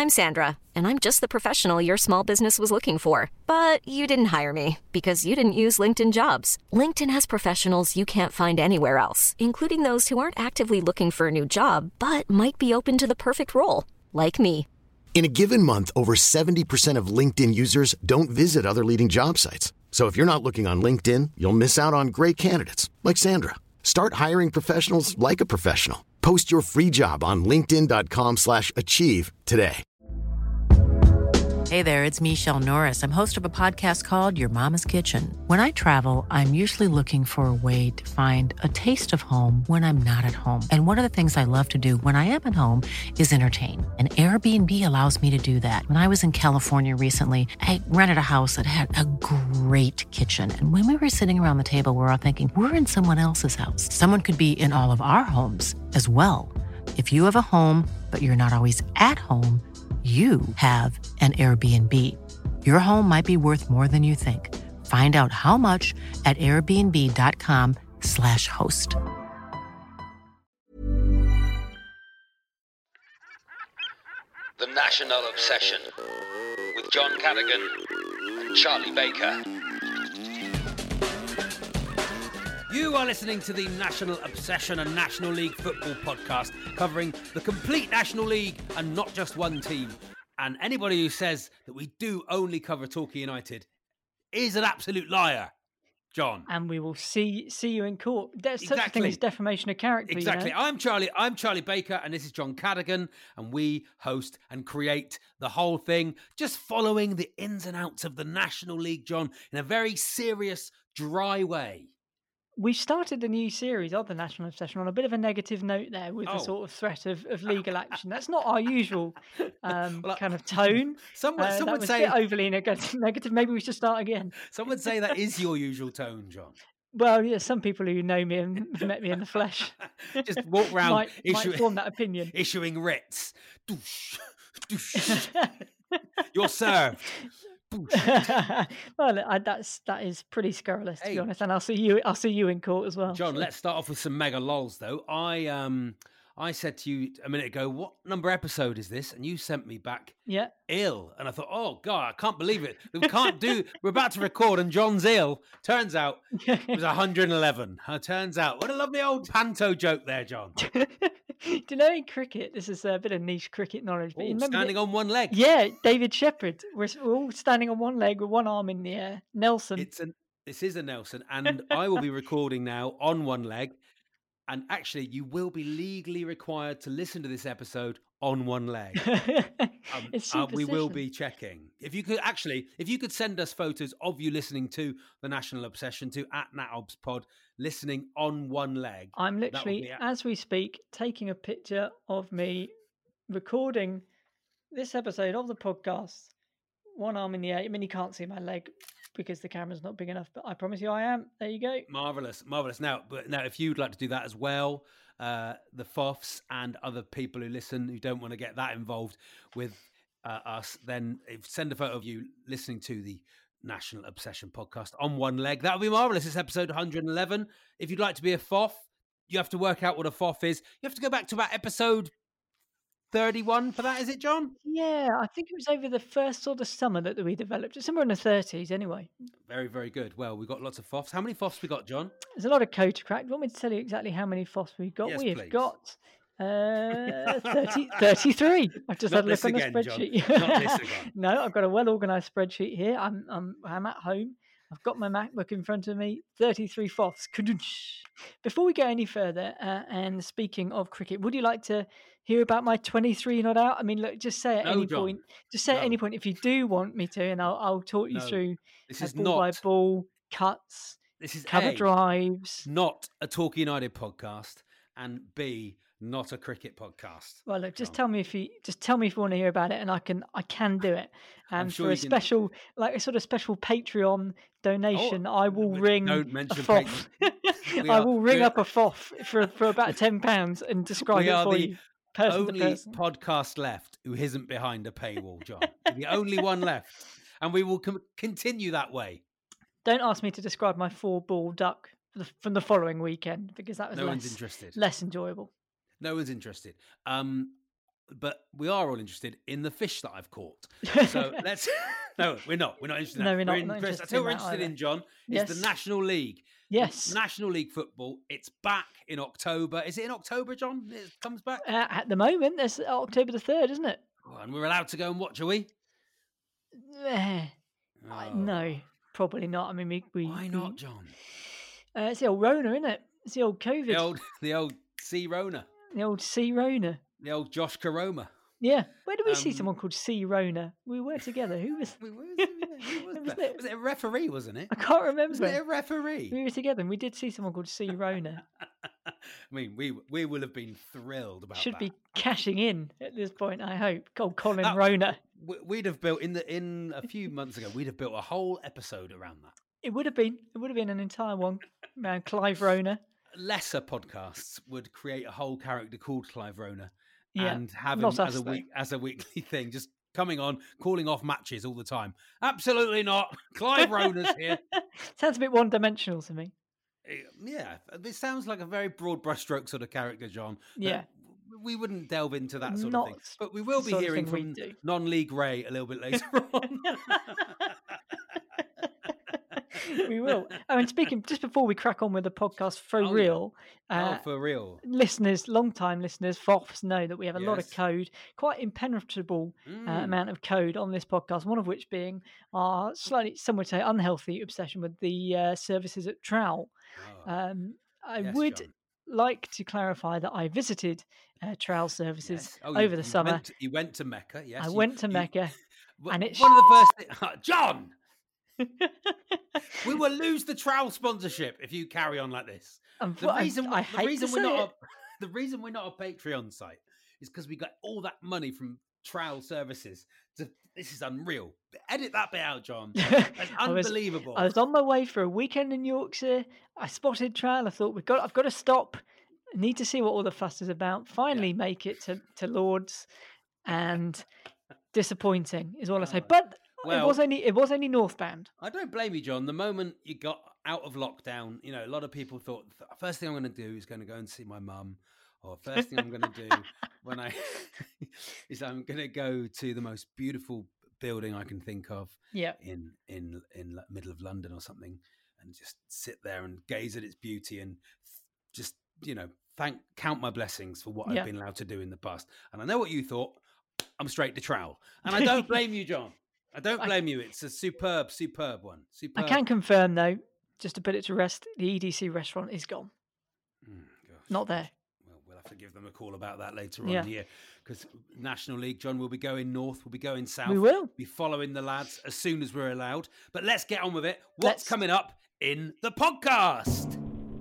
I'm Sandra, and I'm just the professional your small business was looking for. But you didn't hire me because you didn't use LinkedIn Jobs. LinkedIn has professionals you can't find anywhere else, including those who aren't actively looking for a new job, but might be open to the perfect role, like me. In a given month, over 70% of LinkedIn users don't visit other leading job sites. So if you're not looking on LinkedIn, you'll miss out on great candidates like Sandra. Start hiring professionals like a professional. Post your free job on linkedin.com/achieve today. Hey there, it's Michelle Norris. I'm host of a podcast called Your Mama's Kitchen. When I travel, I'm usually looking for a way to find a taste of home when I'm not at home. And one of the things I love to do when I am at home is entertain. And Airbnb allows me to do that. When I was in California recently, I rented a house that had a great kitchen. And when we were sitting around the table, we were all thinking, we're in someone else's house. Someone could be in all of our homes as well. If you have a home, but you're not always at home, you have an Airbnb. Your home might be worth more than you think. Find out how much at airbnb.com/host. The National Obsession with John Cadogan and Charlie Baker. You are listening to the National Obsession and National League Football podcast, covering the complete National League and not just one team. And anybody who says that we do only cover Torquay United is an absolute liar, John. And we will see you in court. There's such a Exactly. thing as defamation of character. Exactly. You know? I'm Charlie Baker, and this is John Cadogan, and we host and create the whole thing, just following the ins and outs of the National League, John, in a very serious, dry way. We started a new series of the National Obsession on a bit of a negative note there, with the sort of threat of legal action. That's not our usual kind of tone. Some that would was say a bit overly negative. Maybe we should start again. Some would say that is your usual tone, John. Well, yeah, some people who know me and have met me in the flesh just walk around might form that opinion. Issuing writs. Doosh, doosh. You're served. Well, that is pretty scurrilous, to be honest. And I'll see you in court as well. John, let's start off with some mega lols, though. I said to you a minute ago, what number episode is this? And you sent me back ill. And I thought, oh, God, I can't believe it. We're about to record and John's ill. Turns out it was 111. Turns out, what a lovely old panto joke there, John. Do you know in cricket, this is a bit of niche cricket knowledge, but you remember standing on one leg. Yeah, David Shepherd. We're all standing on one leg with one arm in the air. Nelson. This is a Nelson, and I will be recording now on one leg. And actually, you will be legally required to listen to this episode on one leg. We will be checking. If you could send us photos of you listening to the National Obsession to @NatObsPod, listening on one leg. I'm literally, as we speak, taking a picture of me recording this episode of the podcast. One arm in the air. I mean, you can't see my leg because the camera's not big enough, but I promise you I am. There you go. Marvellous. Now, if you'd like to do that as well, the FOFs and other people who listen who don't want to get that involved with us, then send a photo of you listening to the National Obsession podcast on one leg. That would be marvellous. It's episode 111. If you'd like to be a FOF, you have to work out what a FOF is. You have to go back to about episode 31 for that, is it, John? Yeah, I think it was over the first sort of summer that we developed it. Somewhere in the 30s, anyway. Very, very good. Well, we've got lots of FOFs. How many FOFs we got, John? There's a lot of code to crack. Do you want me to tell you exactly how many FOFs we've got? Yes, We've please. got 33. I've just had a look on the spreadsheet. Not this again. No, I've got a well-organised spreadsheet here. I'm at home. I've got my MacBook in front of me. 33 FOFs. Before we go any further, and speaking of cricket, would you like to hear about my 23 not out? I mean, look, just say at any point. Just say at any point if you do want me to, and I'll talk you through. This is ball by ball cuts. This is cover drives. Not a Torquay United podcast, and B, not a cricket podcast. Well, look, just tell me if you want to hear about it, and I can do it. And for a special, like a sort of special Patreon donation, I will ring a FOF. I will ring up a FOF for about £10 and describe it for you. Only podcast left who isn't behind a paywall, John. The only one left, and we will continue that way. Don't ask me to describe my 4-ball duck from the following weekend, because that was one's interested. Less enjoyable. No one's interested. but we are all interested in the fish that I've caught. So let's. No, we're not. We're not interested in that. No, we're not Chris, interested I tell you in we're that interested either. in, John, is Yes. the National League. Yes. National League football. It's back in October. Is it in October, John? It comes back? At the moment, that's October the 3rd, isn't it? Oh, and we're allowed to go and watch, are we? No, probably not. I mean, we Why not, John? It's the old Rona, isn't it? It's the old COVID. The old C. Rona. The old C. Rona. The old Josh Caroma. Yeah. Where did we see someone called C. Rona? We were together. Who was... Who was that? Was it a referee, wasn't it? I can't remember. Wasn't it a referee? We were together and we did see someone called C. Rona. I mean, we will have been thrilled about Should that. be cashing in at this point, I hope. Called Colin That- Rona. We'd have built in a few months ago. We'd have built a whole episode around that. It would have been an entire one around Clive Rona. Lesser podcasts would create a whole character called Clive Rona Yeah, and have him not us, as a weekly thing, just coming on, calling off matches all the time. Absolutely not. Clive Rona's here. Sounds a bit one-dimensional to me. Yeah, this sounds like a very broad brushstroke sort of character, John. Yeah. We wouldn't delve into that sort Not of thing. But we will the be sort of hearing thing we from do. non-league Ray a little bit later on. We will. Oh, and speaking, just before we crack on with the podcast for Oh, yeah. real, For real. listeners, long-time listeners, FOFs know that we have a lot of Yes. code, quite impenetrable amount of code on this podcast, one of which being our slightly, some would say, unhealthy obsession with the services at Trowel. Oh, I yes, would John. like to clarify that I visited Trowel services Yes. Oh, over the summer. You went to Mecca, yes. I went to Mecca, and it's one of the first things... John! We will lose the Trowel sponsorship if you carry on like this. The reason we're not a Patreon site is because we got all that money from Trowel services. This is unreal. Edit that bit out, John. That's unbelievable. I was on my way for a weekend in Yorkshire. I spotted Trowel. I thought I've got to stop. I need to see what all the fuss is about. Finally, make it to Lords, and disappointing is all I say. But Well, it was only northbound. I don't blame you, John. The moment you got out of lockdown, a lot of people thought, first thing I'm going to do is going to go and see my mum, or first thing I'm going to do is I'm going to go to the most beautiful building I can think of, Yeah. in middle of London or something, and just sit there and gaze at its beauty and just count my blessings for what I've been allowed to do in the past. And I know what you thought. I'm straight to Trowel, and I don't blame you, John. I don't blame you. It's a superb one. Superb. I can confirm, though, just to put it to rest, the EDC restaurant is gone. Gosh. Not there. Well, we'll have to give them a call about that later on in the year, because National League, John, will be going north, we'll be going south. We will. Be following the lads as soon as we're allowed. But let's get on with it. What's coming up in the podcast?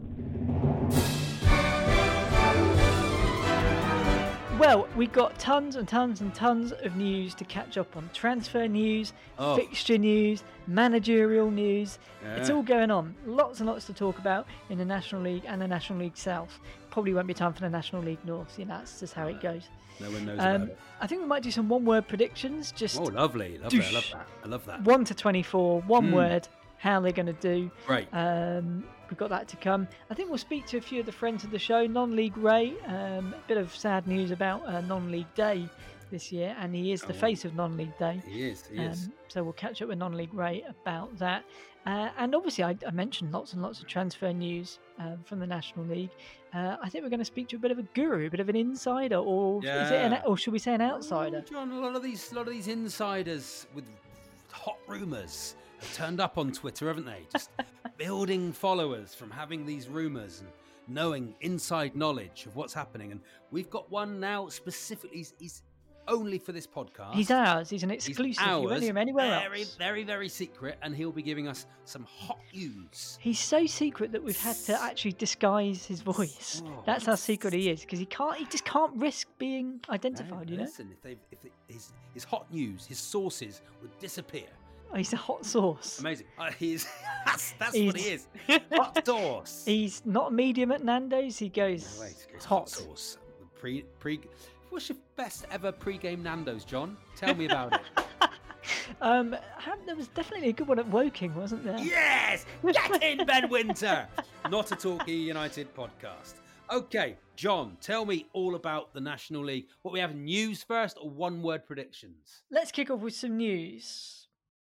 Well, we've got tons and tons and tons of news to catch up on. Transfer news, fixture news, managerial news. It's all going on. Lots and lots to talk about in the National League and the National League South. Probably won't be time for the National League North. That's just how it goes. No one knows about it. I think we might do some one-word predictions. Just Lovely. I love that. 1 to 24, one word, how they're going to do. Great. We've got that to come. I think we'll speak to a few of the friends of the show. Non-League Ray, a bit of sad news about Non-League Day this year, and he is the face of Non-League Day. He is. So we'll catch up with Non-League Ray about that. And obviously, I mentioned lots and lots of transfer news from the National League. I think we're going to speak to a bit of a guru, a bit of an insider, or or should we say an outsider? John, a lot of these insiders with hot rumours have turned up on Twitter, haven't they? Just building followers from having these rumours and knowing inside knowledge of what's happening. And we've got one now specifically. He's only for this podcast. He's ours. He's an exclusive. You won't hear him anywhere else. Very, very secret, and he'll be giving us some hot news. He's so secret that we've had to actually disguise his voice. That's how secret he is, because he just can't risk being identified. Listen, if his hot news, his sources would disappear. Oh, he's a hot sauce. Amazing. That's what he is. Hot sauce. He's not medium at Nando's. He goes hot sauce. What's your best ever pre-game Nando's, John? Tell me about it. There was definitely a good one at Woking, wasn't there? Yes! Get in, Ben Winter! Not a Torquay United podcast. Okay, John, tell me all about the National League. What we have, news first or one-word predictions? Let's kick off with some news.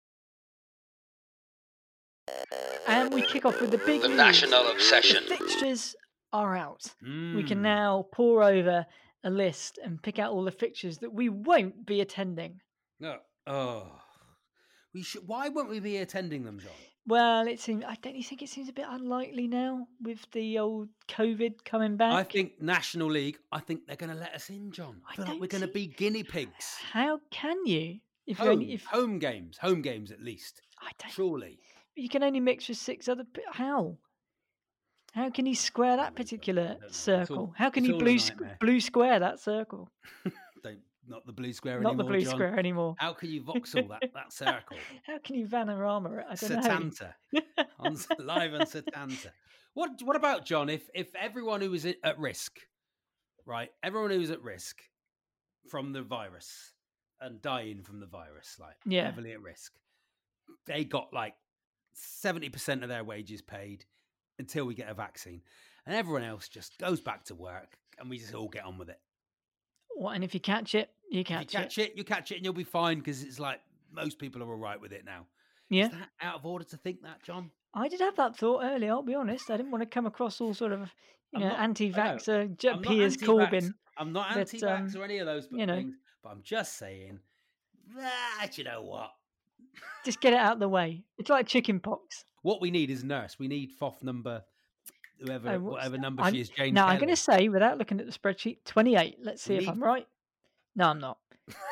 And we kick off with the big news. National obsession. The fixtures are out. We can Mm. now pore over a list and pick out all the fixtures that we won't be attending. No. Oh. We should. Why won't we be attending them, John? Well, it seems. Don't you think it seems a bit unlikely now with the old COVID coming back? I think National League, I think they're going to let us in, John. I feel like we're going to be guinea pigs. How can you? If Home games at least. I don't. Surely. You can only mix with 6 other. How? How can you square that particular circle? How can you blue square that circle? Not the blue square Not anymore, the blue John. square anymore. How can you voxel that circle? How can you Vanarama it? I don't Setanta. Live on Setanta. What about, John, if everyone who was at risk, right? Everyone who's at risk from the virus and dying from the virus, like heavily at risk, they got like 70% of their wages paid until we get a vaccine. And everyone else just goes back to work and we just all get on with it. What? And if you catch it, you catch it. You catch it and you'll be fine because it's like most people are all right with it now. Yeah. Is that out of order to think that, John? I did have that thought earlier, I'll be honest. I didn't want to come across all sort of anti-vaxxer, Piers Corbyn. I'm not anti-vax or any of those things, but I'm just saying, you know what? Just get it out of the way. It's like chicken pox. What we need is nurse. We need FOF number, whatever number she is, Jane. Now, I'm going to say, without looking at the spreadsheet, 28. Let's see if I'm right. No, I'm not.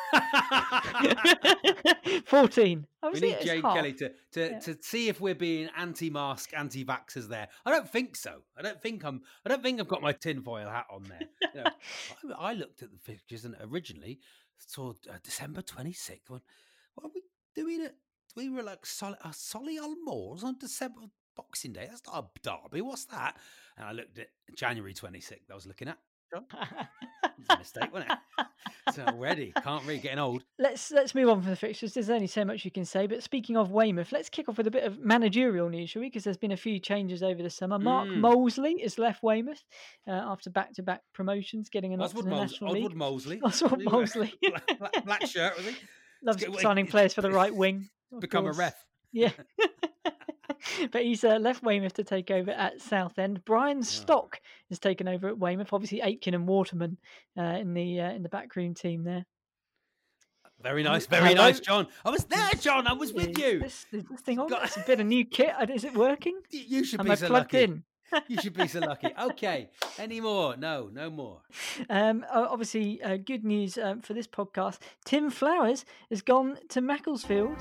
14. We need Jane Kelly to see if we're being anti-mask, anti-vaxxers there. I don't think so. I don't think I've got my tinfoil hat on there. You know, I looked at the fixtures and originally saw December 26th. What are we doing we were like Solihull Moors on December Boxing Day. That's not a derby. What's that? And I looked at January 26th. I was looking at. It's a mistake, wasn't it? So already can't really getting old. Let's move on from the fixtures. There's only so much you can say. But speaking of Weymouth, let's kick off with a bit of managerial news, shall we? Because there's been a few changes over the summer. Mark Molesley has left Weymouth after back-to-back promotions, getting an offer to the National League. Oswald Molesley. Black shirt, was he? Loves signing players for the right wing. Become a ref. Yeah. But he's left Weymouth to take over at Southend. Brian Stock has taken over at Weymouth. Obviously, Aitken and Waterman in the backroom team there. Very nice, very nice, John. I was there, John. I was with you. This thing on. It's a bit of new kit. Is it working? You should be Am I so plugged lucky. in? You should be so lucky. Okay. Any more? No more. Obviously, good news for this podcast. Tim Flowers has gone to Macclesfield.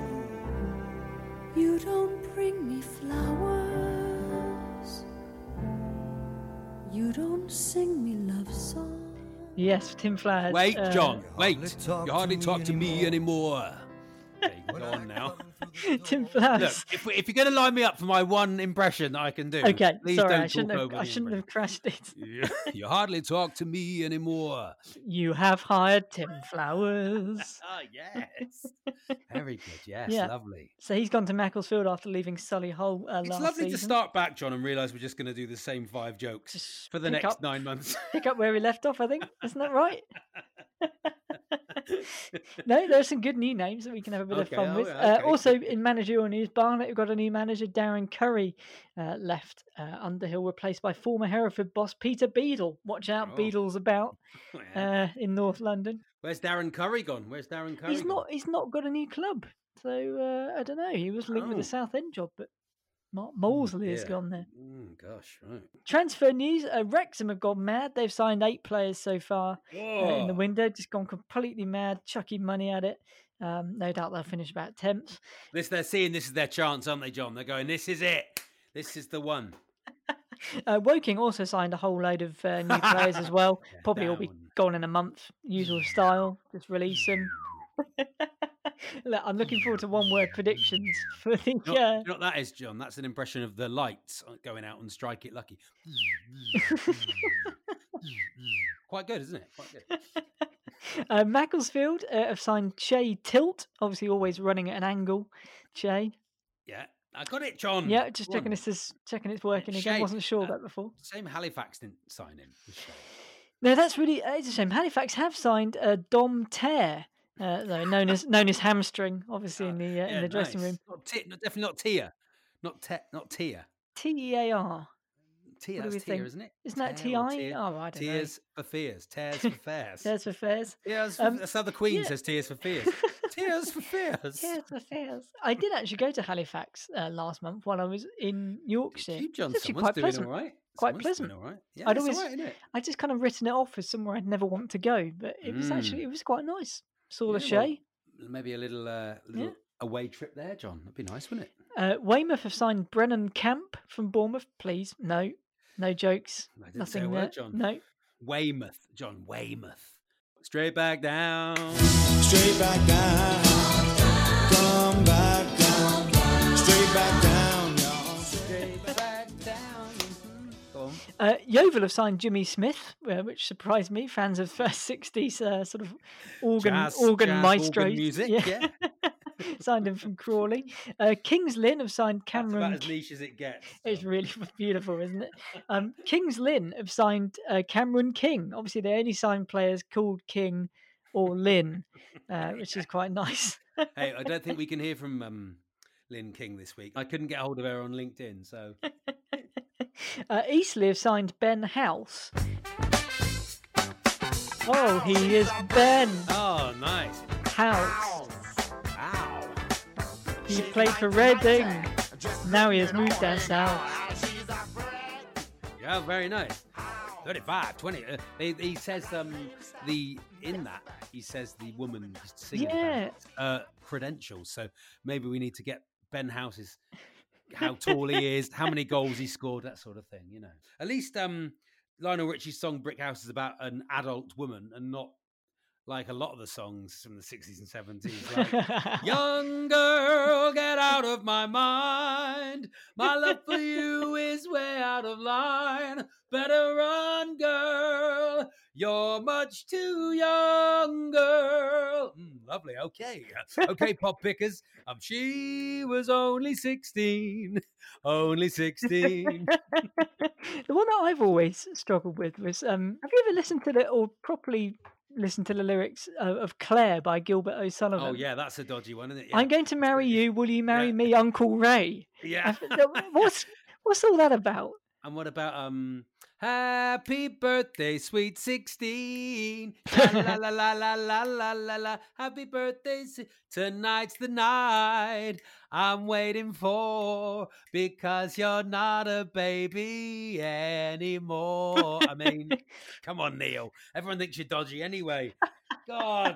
You don't bring me flowers. You don't sing me love songs. Yes, Tim Flowers. Wait, John. Wait. You hardly talk to me anymore. Okay, you can go on now. Tim Flowers. Look, if you're going to line me up for my one impression that I can do, okay, please sorry, don't I talk shouldn't have crashed it. You hardly talk to me anymore. You have hired Tim Flowers. Oh, yes. Very good. Yes, Yeah. lovely. So he's gone to Macclesfield after leaving Solihull It's last lovely season. to start back, John, and realise we're just going to do the same 5 jokes Just for the pick next up- 9 months. Pick up where we left off, I think. Isn't that right? No, there are some good new names that we can have a bit of fun with. Okay. Also, in managerial news, Barnet have got a new manager. Darren Curry left Underhill, replaced by former Hereford boss Peter Beadle. Watch out, Beadle's about in North London. Where's Darren Curry gone? He's not got a new club, so I don't know. He was linked with the Southend job, but Mark Molesley has gone there. Gosh, right. Transfer news: Wrexham have gone mad. They've signed 8 players so far in the window. Just gone completely mad, chucking money at it. No doubt they'll finish about 10th. They're seeing this is their chance, aren't they, John? They're going, this is it. This is the one. Woking also signed a whole load of new players as well. Yeah, Probably all be gone in a month. Usual style. Just release them. Look, I'm looking forward to one-word predictions for the. You know what that is, John? That's an impression of the lights going out and strike it lucky. Quite good, isn't it? Quite good. Macclesfield have signed Che Tilt. Obviously, always running at an angle. Che. Yeah. I got it, John. Yeah, just Go on. checking it's working again. Shame. Wasn't sure about before. Same Halifax didn't sign in. It's a shame. No, it's a shame. Halifax have signed Dom Tear, though known as Hamstring, obviously in the dressing room. Definitely not Tia. Not Tia. TEAR. Tia, What do that's we Tia, think? isn't it? Isn't that Tear or TI? Tear? Oh, I don't know. Tears for fears. Tears for fairs. Tears for Fears. That's how the Queen yeah. says tears for fears. Tears for fears. Tears for Fears. I did actually go to Halifax last month while I was in Yorkshire. You, John, It's actually someone's quite doing pleasant. all right. Quite Someone's pleasant. doing all right. Yeah, I'd it's always, all right, isn't it? I just kind of written it off as somewhere I'd never want to go, but it was actually, it was quite nice. Saw the Shay. Maybe a little away trip there, John. That'd be nice, wouldn't it? Weymouth have signed Brennan Camp from Bournemouth. Please, no jokes. I didn't Nothing say a there. word, John. No. Weymouth, John. Weymouth. Straight back down. Straight back down, come back down, straight back down, y'all. Straight back down. Go on. Yeovil have signed Jimmy Smith, which surprised me. Fans of 60s sort of organ maestros. Organ music, yeah. Signed him from Crawley. Kings Lynn have signed Cameron. That's about as niche as it gets. It's really beautiful, isn't it? Kings Lynn have signed Cameron King. Obviously, they only sign players called King or Lynn, which is quite nice. Hey, I don't think we can hear from Lynn King this week. I couldn't get hold of her on LinkedIn, so. Eastleigh have signed Ben House. Oh, he is Ben Oh, nice. House. Ow. He played for Reading. Now he has moved down south. Yeah, very nice. 35, 20. He says he says the woman is singing credentials. So maybe we need to get Ben House's how tall he is, how many goals he scored, that sort of thing. You know, at least Lionel Richie's song "Brick House" is about an adult woman and not like a lot of the songs from the 60s and 70s. Like, young girl, get out of my mind. My love for you is way out of line. Better run, girl. You're much too young, girl. Lovely. Okay. Okay, pop pickers. She was only 16. Only 16. The one that I've always struggled with was, have you ever listened to properly listened to the lyrics of Claire by Gilbert O'Sullivan? Oh, yeah, that's a dodgy one, isn't it? Yeah. I'm going to marry you. Will you marry me, Uncle Ray? Yeah. What's all that about? And what about happy birthday, sweet 16. La la la la la la la la. Happy birthday. Tonight's the night I'm waiting for, because you're not a baby anymore. I mean, come on, Neil. Everyone thinks you're dodgy anyway. God.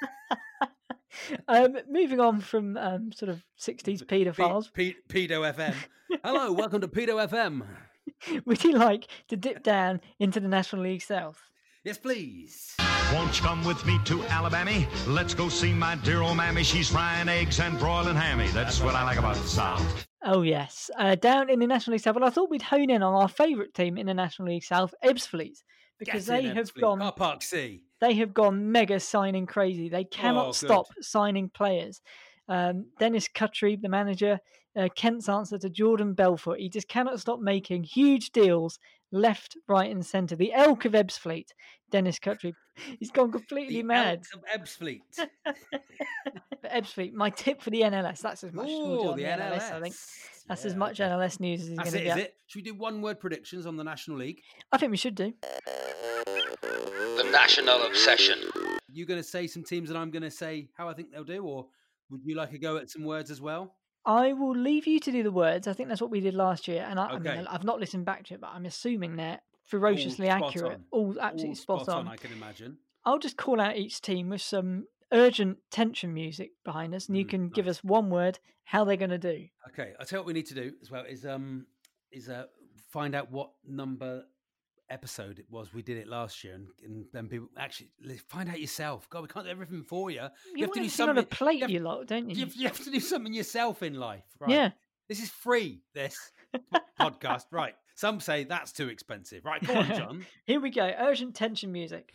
Moving on from sort of 60s paedophiles. Pedo FM. Hello, welcome to Pedo FM. Would you like to dip down into the National League South? Yes, please. Won't you come with me to Alabama? Let's go see my dear old mammy. She's frying eggs and broiling hammy. That's what I like about the South. Oh, yes. Down in the National League South. Well, I thought we'd hone in on our favourite team in the National League South, Ebbsfleet, because they have gone... Car Park C. They have gone mega signing crazy. They cannot stop signing players. Dennis Cuttree, the manager, Kent's answer to Jordan Belfort. He just cannot stop making huge deals left, right and centre. The Elk of Ebbsfleet, Dennis Cuttree. He's gone completely mad. Elk of Ebbsfleet. For Ebbsfleet, my tip for the NLS. That's as much as we'll do on the the NLS, I think. That's as much NLS news as he's going to get. Is it? Should we do one-word predictions on the National League? I think we should do. The National Obsession. You're going to say some teams and I'm going to say how I think they'll do, or would you like to go at some words as well? I will leave you to do the words. I think that's what we did last year. And I mean, I've not listened back to it, but I'm assuming they're ferociously accurate. All absolutely spot on. I can imagine. I'll just call out each team with some urgent tension music behind us, and you can give us one word how they're going to do. Okay, I'll tell you what we need to do as well is find out what number episode it was we did it last year, and then people actually find out yourself. God, we can't do everything for you. You have to do something on a plate, you lot, don't you? You have to do something yourself in life, right? Yeah. This is free. This podcast, right? Some say that's too expensive. Right, go on, John. Here we go. Urgent tension music.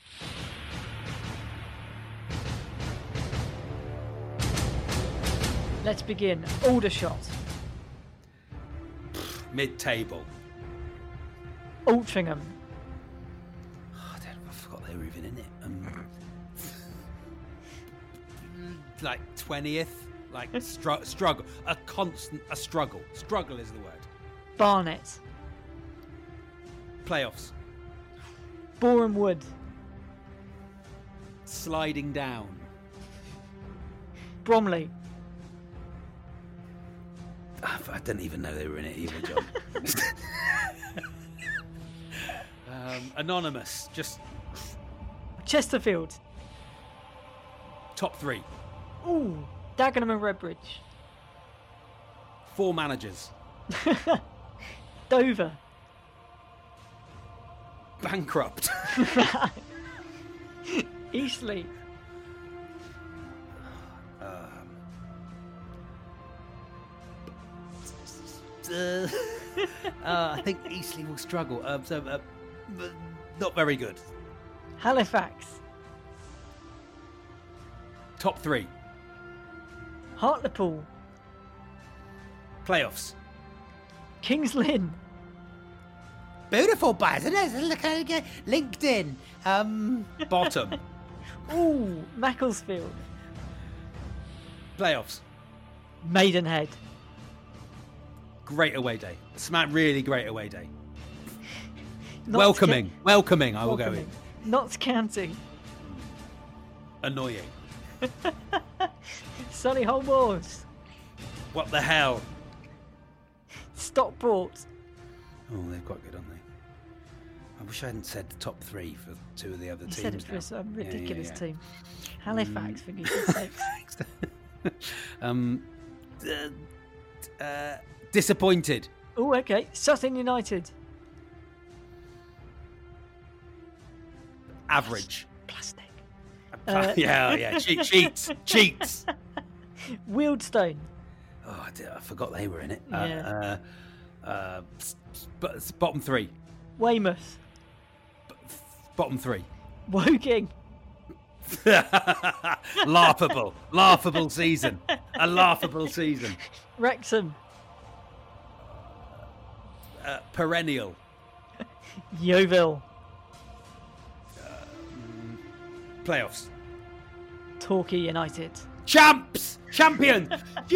Let's begin. Aldershot. Mid-table. Altrincham. Oh, I forgot they were even in it. Like 20th. Like struggle. A struggle. Struggle is the word. Barnet. Playoffs. Boreham Wood. Sliding down. Bromley. I didn't even know they were in it either, John. Anonymous. Just Chesterfield. top 3. Ooh, Dagenham and Redbridge. 4 managers. Dover. Bankrupt. Eastleigh. I think Eastleigh will struggle. Not very good. Halifax. Top 3. Hartlepool. Playoffs. Kings Lynn. Beautiful, Baz. Look at LinkedIn. Bottom. Ooh, Macclesfield. Playoffs. Maidenhead. Great away day. Really great away day. Notts Welcoming, I will go in. Notts County. Annoying. Solihull Moors. What the hell? Stockport. Oh, they're quite good, aren't they? I wish I hadn't said the top 3 for 2 of the other You teams. said it for now. some ridiculous Yeah. team. Halifax, for goodness sakes. Disappointed. Oh, okay. Sutton United. Average. Plastic. Yeah. Cheats. Wealdstone. Oh, I forgot they were in it. Yeah. Bottom 3. Weymouth. Bottom 3. Woking. Laughable season. A laughable season. Wrexham. Perennial. Yeovil. Playoffs. Torquay United. Champions. Champions.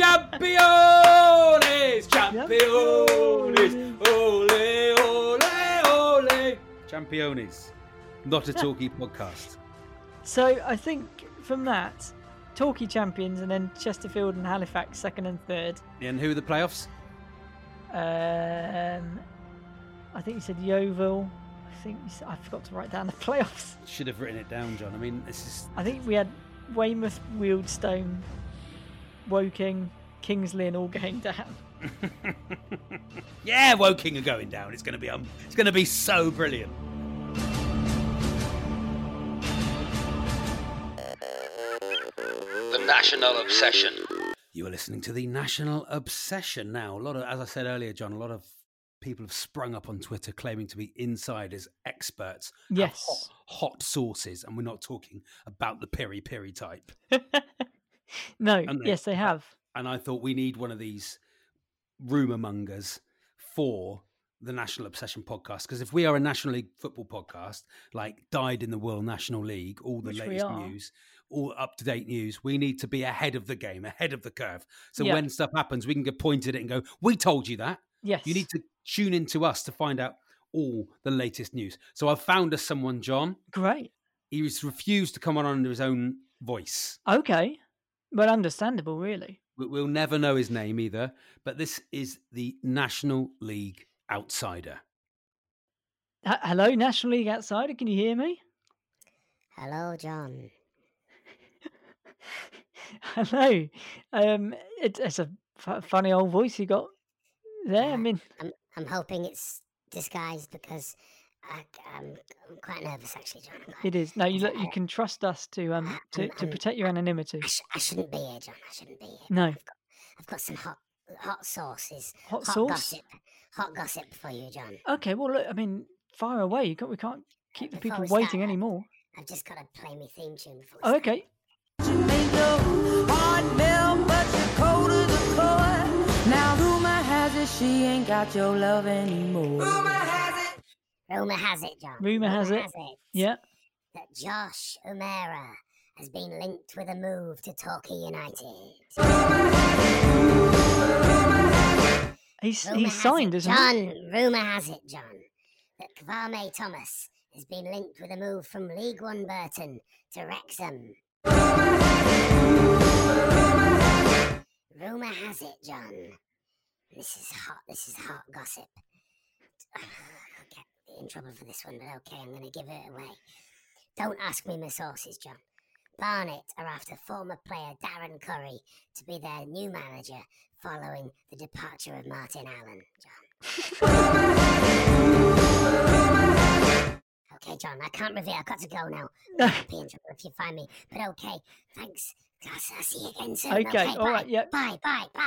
Ole, ole, ole. Championes. Not a Torquay podcast. So I think from that, Torquay champions, and then Chesterfield and Halifax second and third. And who are the playoffs? I think you said Yeovil. I forgot to write down the playoffs. Should have written it down, John. I mean, this is... I think we had Weymouth, Wealdstone, Woking, Kings Lynn all going down. Yeah, Woking are going down. It's going to be so brilliant. The National Obsession. You are listening to the National Obsession now. As I said earlier, John, a lot of people have sprung up on Twitter claiming to be insiders, experts, Yes. hot sources, and we're not talking about the piri type. No, And yes, they have. And I thought we need one of these rumour mongers for the National Obsession podcast, because if we are a National League football podcast, like Dyed in the Wool National League, all the Which we latest are. news, all up-to-date news, we need to be ahead of the game, ahead of the curve. So Yeah. when stuff happens, we can get pointed at it and go, we told you that. Yes. You need to tune in to us to find out all the latest news. So I've found us someone, John. Great. He's refused to come on under his own voice. Okay. Well, understandable, really. We'll never know his name either, but this is the National League outsider. Hello, National League outsider. Can you hear me? Hello, John. Hello. It's a funny old voice you got there. I mean, I'm hoping it's disguised because I'm quite nervous, actually, John. it is. No, you can trust us to protect your anonymity. I shouldn't be here, John. I shouldn't be here. No. I've got some hot sauces. Hot sauce? Gossip. Hot gossip for you, John. Okay. Well, look. I mean, fire away. We can't keep the Before people we start, waiting anymore. I've just got to play me theme tune before we Oh, start. okay. Hot milk, but you're cold as a core. Now rumor has it she ain't got your love anymore. Rumour has it, John. Rumour has it. Yeah. That Josh Umerah has been linked with a move to Torquay United. He's Rumour signed, has it, isn't John, he? rumour has it, John, that Kwame Thomas has been linked with a move from League One Burton to Wrexham. Rumour has it, John. This is hot gossip. I'll get in trouble for this one, but okay, I'm going to give it away. Don't ask me my sources, John. Barnet are after former player Darren Curry to be their new manager following the departure of Martin Allen, John. Okay, John, I can't reveal. I've got to go now. I'll be in trouble if you find me. But okay, thanks. I'll see you again soon. Okay, all right, yeah. Bye.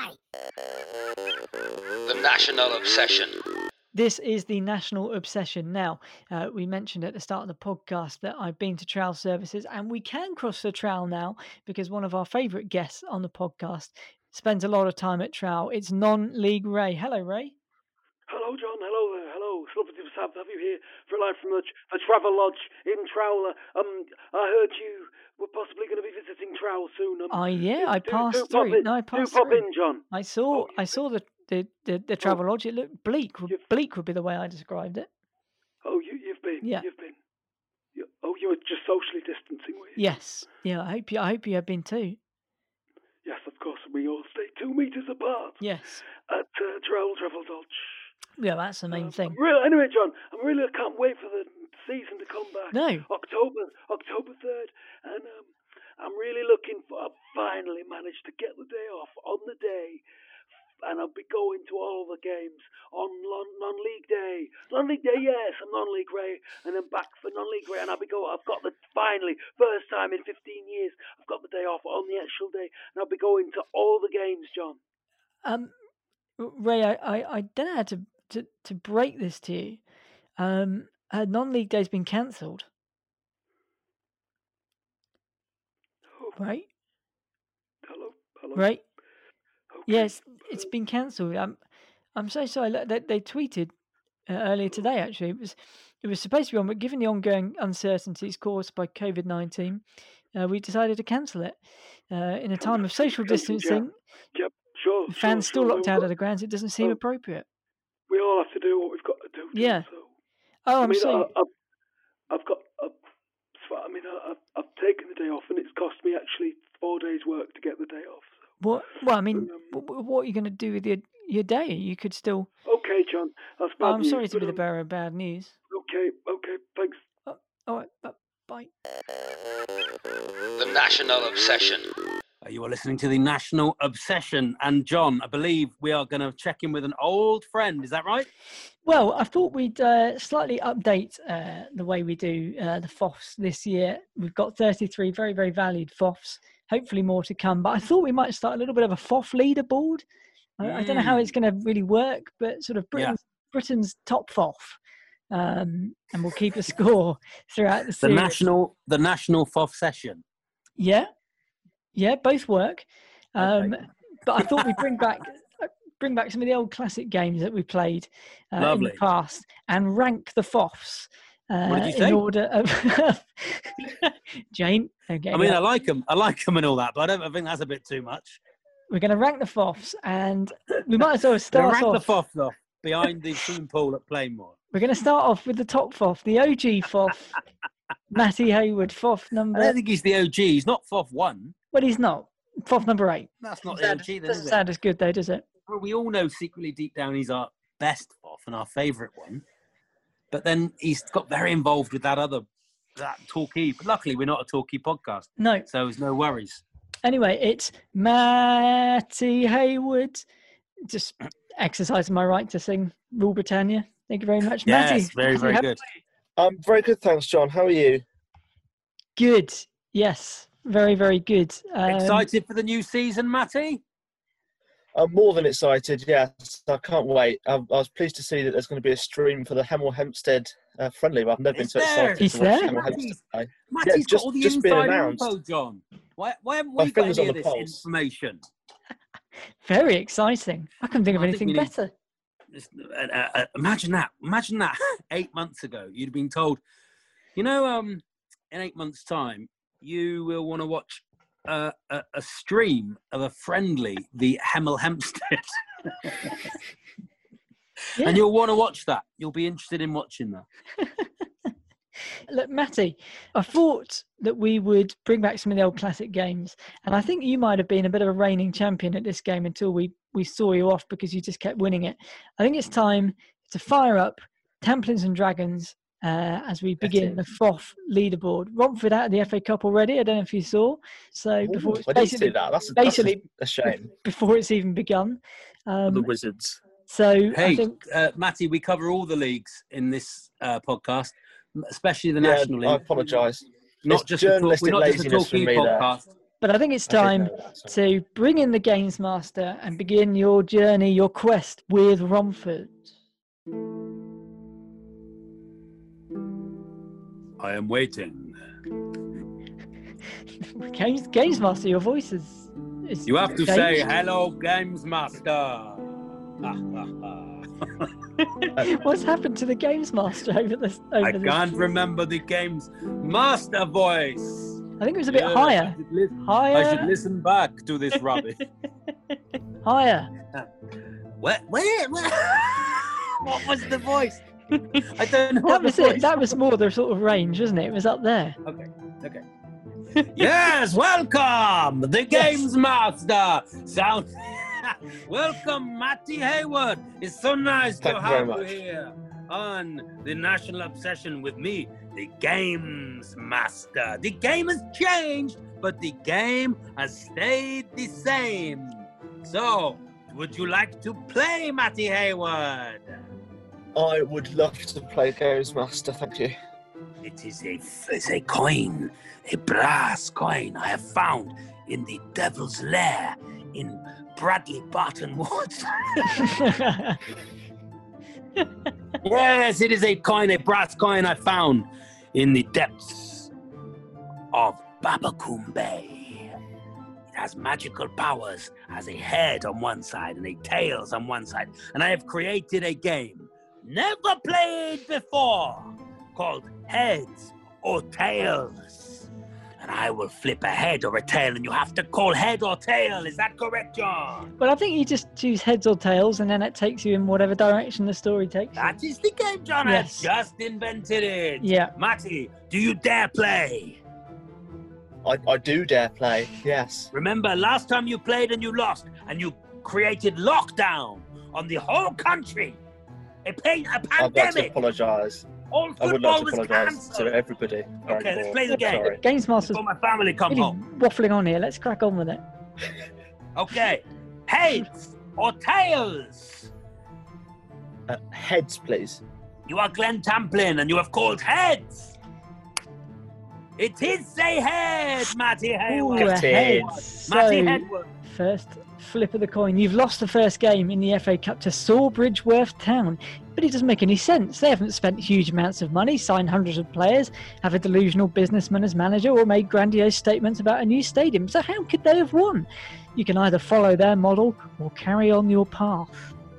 The National Obsession. This is the National Obsession. Now, we mentioned at the start of the podcast that I've been to Trowel Services, and we can cross the Trowel now because one of our favourite guests on the podcast spends a lot of time at Trowel. It's non-league Ray. Hello, Ray. Hello, John. Hello there. Hello. It's lovely to have you here for live from the Travel Lodge in Trowler. I heard you were possibly going to be visiting Trowel soon. I passed through. No, I passed pop through. in, John. I saw the Travel Lodge. It looked bleak. Bleak would be the way I described it. Oh, you've been. Yeah. You've been. You were just socially distancing, were you? Yes. Yeah. I hope you have been too. Yes, of course. We all stay 2 meters apart. Yes. At Travel Lodge. Yeah, that's the main thing. Anyway, John, I can't wait for the season to come back. No. October 3rd, and I'm really looking for. I've finally managed to get the day off on the day, and I'll be going to all the games on non-league day. Non-league day, yes, I'm non-league Ray, and I'm back for non-league Ray, and I've got the finally first time in 15 years. I've got the day off on the actual day, and I'll be going to all the games, John. Ray, I don't know how to break this to you. Non-league day's been cancelled. Right? Hello? Right? Okay. Yes, it's been cancelled. I'm so sorry. They tweeted earlier today. Actually, it was supposed to be on, but given the ongoing uncertainties caused by COVID-19, we decided to cancel it. In a time of social distancing, Yep, sure. fans still locked out of the grounds. It doesn't seem appropriate. We all have to do what we've got to do. Yeah. So. I'm sorry. I've taken the day off, and it's cost me actually 4 days' work to get the day off. So. What? Well, I mean, what are you going to do with your day? You could still. Okay, John. That's bad I'm news, sorry to be but, the bearer of bad news. Okay, thanks. All right, bye. The National Obsession. You are listening to the National Obsession. And John, I believe we are going to check in with an old friend. Is that right? Well, I thought we'd slightly update the way we do the FOFs this year. We've got 33 very, very valued FOFs. Hopefully more to come. But I thought we might start a little bit of a FOF leaderboard. I don't know how it's going to really work, but sort of Britain's top FOF. And we'll keep a score throughout the series. The national FOF session. Yeah, both work. But I thought we'd bring back some of the old classic games that we played in the past and rank the FOFs what did you say? in order of Jane. Okay, I mean, I like them and all that, but I think that's a bit too much. We're going to rank the FOFs, and we might as well start rank off. the FOFs off behind the swimming pool at Plainmoor. We're going to start off with the top FOF, the OG FOF, Matty Hayward, FOF number. I don't think he's the OG. He's not FOF 1. Well, he's not. FOF number 8. That's not the OG, then, doesn't sound as good, though, does it? Well, we all know secretly deep down he's our best FOF and our favourite one. But then he's got very involved with that Torquay. But luckily, we're not a Torquay podcast. No. So there's no worries. Anyway, it's Matty Hayward. Just exercising my right to sing Rule Britannia. Thank you very much, Matty. Yes, very, very good. I'm very good, thanks, John. How are you? Good. Yes, very, very good. Excited for the new season, Matty? I'm more than excited, yes. I can't wait. I was pleased to see that there's going to be a stream for the Hemel Hempstead friendly. I've never been so excited to watch Hemel Hempstead play. Matty's got all the inside info, John. Why haven't we got any of this information? Very exciting. I couldn't think of anything better. Imagine that. Imagine that 8 months ago, you'd been told, in 8 months' time, you will want to watch a stream of a friendly, the Hemel Hempstead. Yeah. And you'll want to watch that. You'll be interested in watching that. Look, Matty, I thought that we would bring back some of the old classic games. And I think you might have been a bit of a reigning champion at this game until we saw you off because you just kept winning it. I think it's time to fire up Templins and Dragons as we begin the FOF leaderboard. Romford out of the FA Cup already. I don't know if you saw. So before it's I didn't see that. That's a shame. Before it's even begun. The Wizards. So hey, I think, Matty, we cover all the leagues in this podcast, especially the National League. I apologise. Not just journalistic laziness from me podcast. there. But I think it's time to bring in the Games Master and begin your journey, your quest with Romford. I am waiting. Games Master, your voice is you have to changed. say, hello, Games Master. What's happened to the Games Master over this? I can't remember the Games Master voice. I think it was a bit higher. Higher. I should listen back to this rubbish. Higher. Where? What was the voice? I don't know. That was it. That was more the sort of range, wasn't it? It was up there. Okay. Yes, welcome, the Games Master. Sound. Welcome, Matty Hayward. It's so nice to have you here on the National Obsession with me, the Games Master. The game has changed, but the game has stayed the same. So, would you like to play, Matty Hayward? I would love to play Games Master, thank you. It's a coin, a brass coin I have found in the Devil's Lair in Bradley Barton Woods. Yes, it is a brass coin I found in the depths of Babacoom Bay. It has magical powers, has a head on one side and a tails on one side. And I have created a game never played before called Heads or Tails. And I will flip a head or a tail and you have to call head or tail. Is that correct, John? Well, I think you just choose heads or tails and then it takes you in whatever direction the story takes you. That is the game, John. Yes. I just invented it. Yeah. Matty, do you dare play? I do dare play, yes. Remember, last time you played and you lost and you created lockdown on the whole country. A pandemic. I'd like to apologise. All I would like football to was apologise cancelled. to everybody. Okay, let's play the game. Sorry. Games Master's Before my family come really home. waffling on here. Let's crack on with it. Okay. Heads or tails? Heads, please. You are Glenn Tamplin and you have called heads. It is a head, Matty Hayward. Ooh, a head. Matty So, Hayward. first flip of the coin. You've lost the first game in the FA Cup to Sawbridgeworth Town. But it doesn't make any sense. They haven't spent huge amounts of money, signed hundreds of players, have a delusional businessman as manager, or made grandiose statements about a new stadium. So how could they have won? You can either follow their model or carry on your path.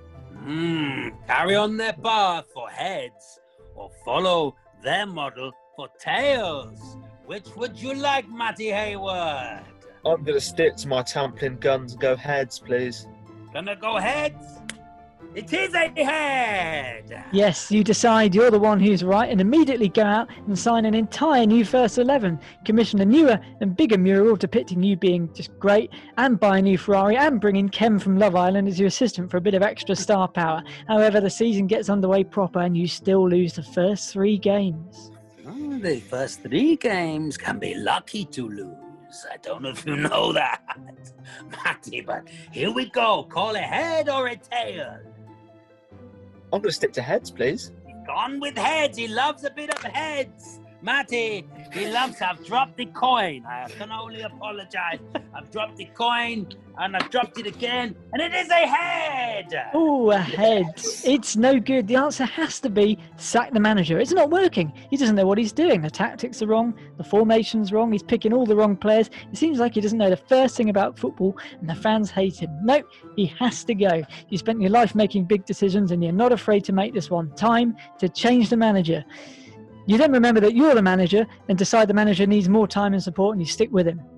Carry on their path for heads or follow their model for tails. Which would you like, Matty Hayward? I'm going to stick to my Tamplin guns and go heads, please. Gonna go heads? It is a head! Yes, you decide you're the one who's right and immediately go out and sign an entire new first 11, commission a newer and bigger mural depicting you being just great, and buy a new Ferrari and bring in Ken from Love Island as your assistant for a bit of extra star power. However, the season gets underway proper and you still lose the first 3 games. The first 3 games can be lucky to lose. I don't know if you know that, Matty, but here we go. Call a head or a tail. I'm going to stick to heads, please. He's gone with heads. He loves a bit of heads. Matty, I've dropped the coin. I can only apologise. I've dropped the coin and I've dropped it again, and it is a head. Oh, a head. It's no good. The answer has to be sack the manager. It's not working. He doesn't know what he's doing. The tactics are wrong. The formation's wrong. He's picking all the wrong players. It seems like he doesn't know the first thing about football, and the fans hate him. Nope, he has to go. You spent your life making big decisions, and you're not afraid to make this one. Time to change the manager. You then remember that you're the manager and decide the manager needs more time and support, and you stick with him.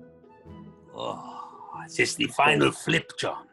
Oh, is this the final flip, John?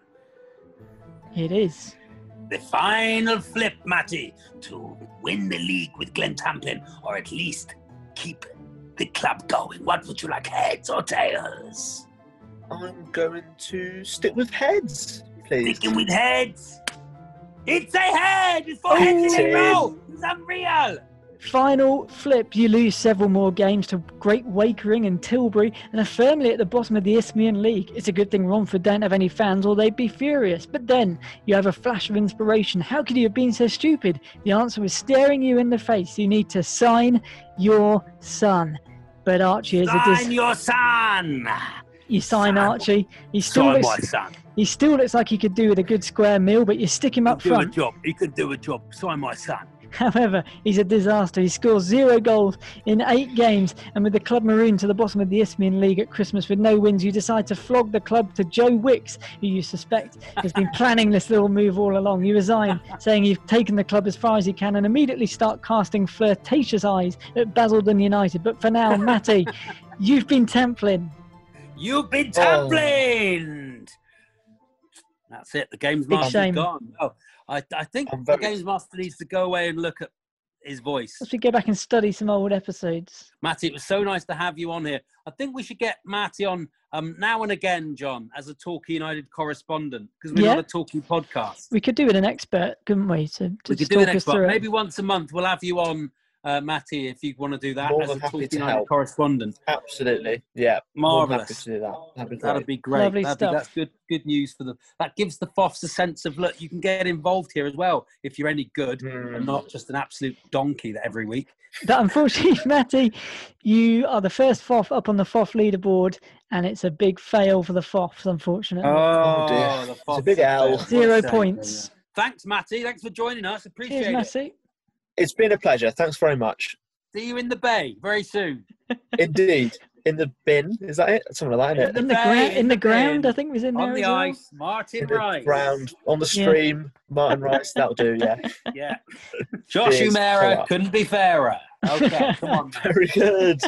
It is. The final flip, Matty, to win the league with Glen Tamplin, or at least keep the club going. What would you like, heads or tails? I'm going to stick with heads, please. Sticking with heads. It's a head! It's 4 heads in a row! It's unreal! Final flip, you lose several more games to Great Wakering and Tilbury and are firmly at the bottom of the Isthmian League. It's a good thing Romford don't have any fans or they'd be furious. But then you have a flash of inspiration. How could you have been so stupid? The answer was staring you in the face. You need to sign your son. But Archie is Sign your son! You sign son. Archie. He still Sign looks, my son. He still looks like he could do with a good square meal, but you stick him up front. He could do a job. Sign my son. However, he's a disaster. He scores 0 goals in 8 games, and with the club marooned to the bottom of the Isthmian League at Christmas with no wins, you decide to flog the club to Joe Wicks, who you suspect has been planning this little move all along. You resign, saying you've taken the club as far as you can, and immediately start casting flirtatious eyes at Basildon United. But for now, Matty, you've been Templin. You've been Templin! That's it. The Games Master's gone. Oh. I think the Games Master needs to go away and look at his voice. Let's go back and study some old episodes. Matty, it was so nice to have you on here. I think we should get Matty on now and again, John, as a Torquay United correspondent, because we're not a Torquay podcast. We could do with an expert, couldn't we? To we could do an expert. Maybe once a month we'll have you on, Matty, if you want to do that as a Torquay United correspondent. Absolutely, yeah. Marvellous. Happy to do that. That'd be great. Lovely stuff. That's good news for them. That gives the FOFs a sense of, look, you can get involved here as well if you're any good and not just an absolute donkey that every week. But unfortunately, Matty, you are the first FOF up on the FOF leaderboard, and it's a big fail for the FOFs, unfortunately. Oh dear. The it's a big L. 0 points. Thanks, Matty. Thanks for joining us. Appreciate it. Matty. It's been a pleasure. Thanks very much. See you in the bay very soon. Indeed. In the bin, is that it? Something like that, isn't it? In the ground, I think was in there. On the ice, Martin Rice. Ground, on the stream, Martin Rice, that'll do, yeah. Yeah. Josh Umera couldn't be fairer. Okay, come on. Very good.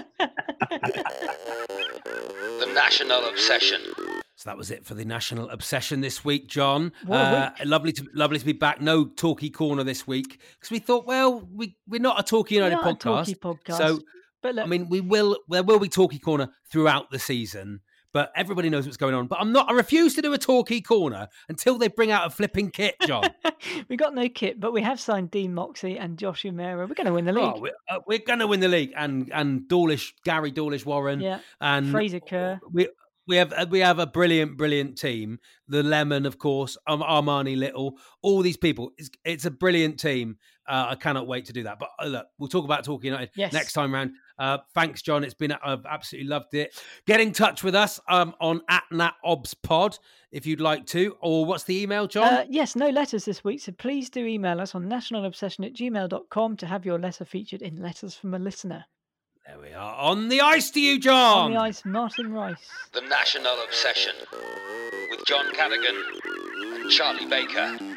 The National Obsession. So that was it for the National Obsession this week, John. What a week. Lovely to be back. No Torquay Corner this week because we thought, well, we're not a Torquay United podcast. So, but look, I mean, there will be Torquay Corner throughout the season, but everybody knows what's going on. But I refuse to do a Torquay Corner until they bring out a flipping kit, John. We got no kit, but we have signed Dean Moxey and Josh Umera. We're going to win the league. We're going to win the league, and Gary Dawlish Warren, and Fraser Kerr. We have a brilliant team. The Lemon, of course, Armani Little, all these people. It's a brilliant team. I cannot wait to do that. But look, we'll talk about Torquay United next time round. Thanks, John. I've absolutely loved it. Get in touch with us on @NatObsPod if you'd like to. Or what's the email, John? Yes, no letters this week. So please do email us on nationalobsession@gmail.com to have your letter featured in Letters from a Listener. There we are. On the ice to you, John. On the ice, Martin Rice. The National Obsession with John Cadigan and Charlie Baker.